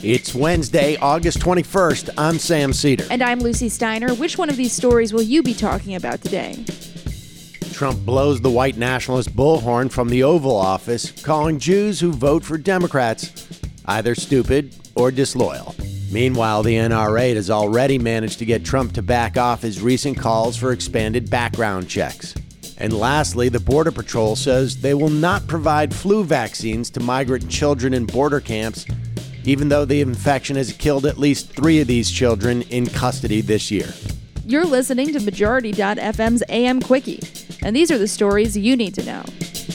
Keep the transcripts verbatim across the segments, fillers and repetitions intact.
It's Wednesday, August twenty-first. I'm Sam Cedar. And I'm Lucy Steiner. Which one of these stories will you be talking about today? Trump blows the white nationalist bullhorn from the Oval Office, calling Jews who vote for Democrats either stupid or disloyal. Meanwhile, the N R A has already managed to get Trump to back off his recent calls for expanded background checks. And lastly, the Border Patrol says they will not provide flu vaccines to migrant children in border camps, even though the infection has killed at least three of these children in custody this year. You're listening to Majority dot F M's A M Quickie, and these are the stories you need to know.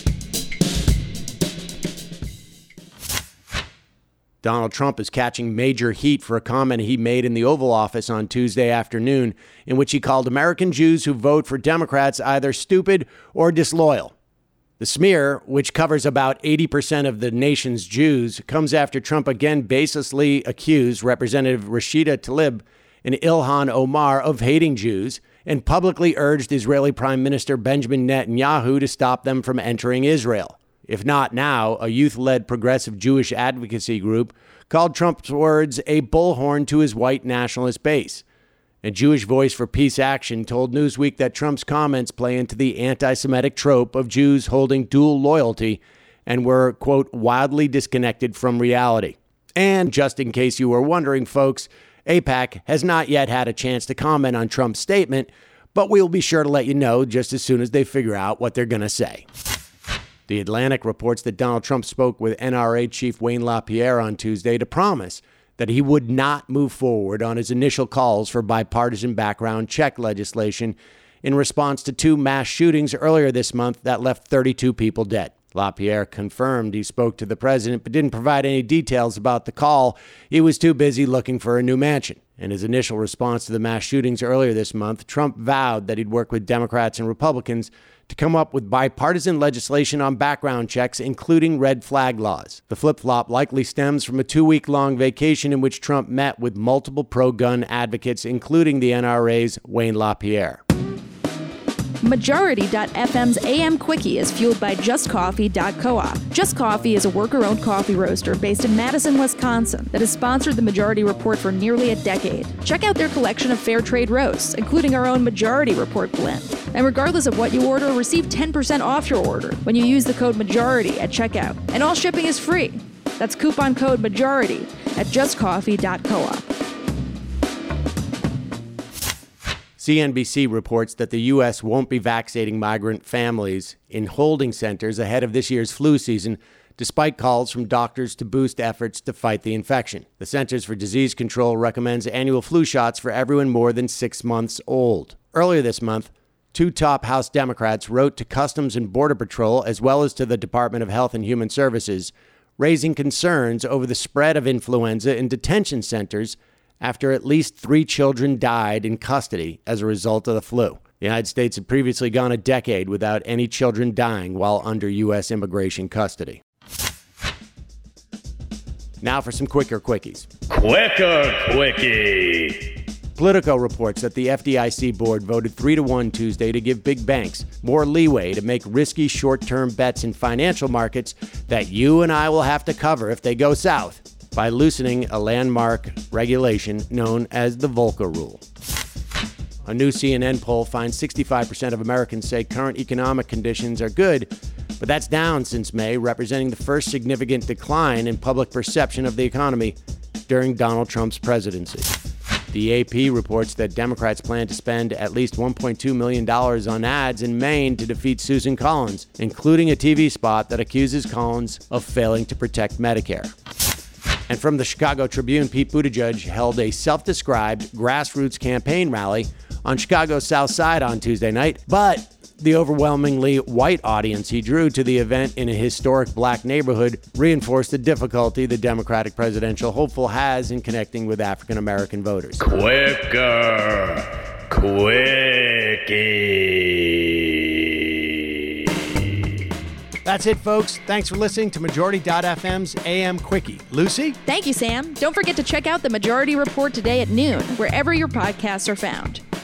Donald Trump is catching major heat for a comment he made in the Oval Office on Tuesday afternoon, in which he called American Jews who vote for Democrats either stupid or disloyal. The smear, which covers about eighty percent of the nation's Jews, comes after Trump again baselessly accused Representative Rashida Tlaib and Ilhan Omar of hating Jews and publicly urged Israeli Prime Minister Benjamin Netanyahu to stop them from entering Israel. If not now, a youth-led progressive Jewish advocacy group called Trump's words a bullhorn to his white nationalist base. A Jewish Voice for Peace Action told Newsweek that Trump's comments play into the anti-Semitic trope of Jews holding dual loyalty and were, quote, wildly disconnected from reality. And just in case you were wondering, folks, AIPAC has not yet had a chance to comment on Trump's statement, but we'll be sure to let you know just as soon as they figure out what they're going to say. The Atlantic reports that Donald Trump spoke with N R A Chief Wayne LaPierre on Tuesday to promise that he would not move forward on his initial calls for bipartisan background check legislation in response to two mass shootings earlier this month that left thirty-two people dead. LaPierre confirmed he spoke to the president but didn't provide any details about the call. He was too busy looking for a new mansion. In his initial response to the mass shootings earlier this month, Trump vowed that he'd work with Democrats and Republicans to come up with bipartisan legislation on background checks, including red flag laws. The flip-flop likely stems from a two-week-long vacation in which Trump met with multiple pro-gun advocates, including the N R A's Wayne LaPierre. Majority dot F M's A M Quickie is fueled by Just Coffee dot coop. Just Coffee is a worker-owned coffee roaster based in Madison, Wisconsin that has sponsored the Majority Report for nearly a decade. Check out their collection of fair trade roasts, including our own Majority Report blend. And regardless of what you order, receive ten percent off your order when you use the code MAJORITY at checkout. And all shipping is free. That's coupon code MAJORITY at Just Coffee dot coop. C N B C reports that the U S won't be vaccinating migrant families in holding centers ahead of this year's flu season, despite calls from doctors to boost efforts to fight the infection. The Centers for Disease Control recommends annual flu shots for everyone more than six months old. Earlier this month, two top House Democrats wrote to Customs and Border Patrol, as well as to the Department of Health and Human Services, raising concerns over the spread of influenza in detention centers after at least three children died in custody as a result of the flu. The United States had previously gone a decade without any children dying while under U S immigration custody. Now for some quicker quickies. Quicker quickie. Politico reports that the F D I C board voted three to one Tuesday to give big banks more leeway to make risky short-term bets in financial markets that you and I will have to cover if they go south, by loosening a landmark regulation known as the Volcker Rule. A new C N N poll finds sixty-five percent of Americans say current economic conditions are good, but that's down since May, representing the first significant decline in public perception of the economy during Donald Trump's presidency. The A P reports that Democrats plan to spend at least one point two million dollars on ads in Maine to defeat Susan Collins, including a T V spot that accuses Collins of failing to protect Medicare. And from the Chicago Tribune, Pete Buttigieg held a self-described grassroots campaign rally on Chicago's South Side on Tuesday night, but the overwhelmingly white audience he drew to the event in a historic black neighborhood reinforced the difficulty the Democratic presidential hopeful has in connecting with African-American voters. Quicker Quickie. That's it, folks. Thanks for listening to Majority dot F M's A M Quickie. Lucy? Thank you, Sam. Don't forget to check out the Majority Report today at noon, wherever your podcasts are found.